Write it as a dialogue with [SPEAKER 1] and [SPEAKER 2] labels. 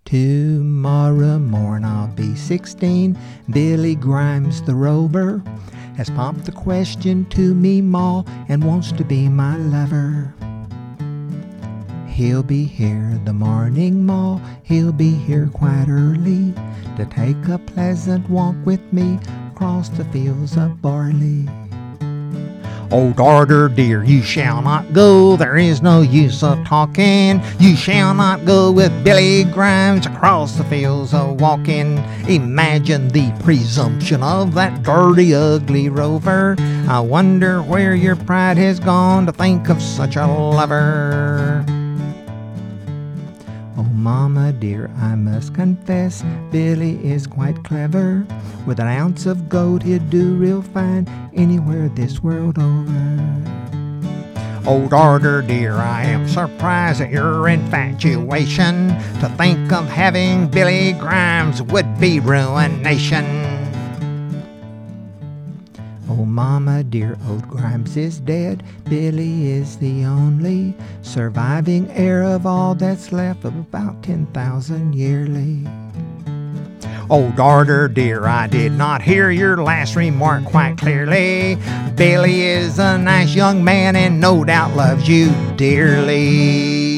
[SPEAKER 1] Tomorrow morn I'll be 16. Billy Grimes the rover has popped the question to me, ma, and wants to be my lover. He'll be here the morning, ma, he'll be here quite early to take a pleasant walk with me across the fields of barley. Oh, daughter dear, you shall not go, there is no use of talking. You shall not go with Billy Grimes across the fields of walking. Imagine the presumption of that dirty, ugly rover. I wonder where your pride has gone to think of such a lover. Oh, mama dear, I must confess, Billy is quite clever. With an ounce of gold he'd do real fine anywhere this world over. Oh, daughter dear, I am surprised at your infatuation. To think of having Billy Grimes would be ruination. Oh, mama dear, old Grimes is dead. Billy is the only surviving heir of all that's left of about 10,000 yearly. Oh, daughter dear, I did not hear your last remark quite clearly. Billy is a nice young man and no doubt loves you dearly.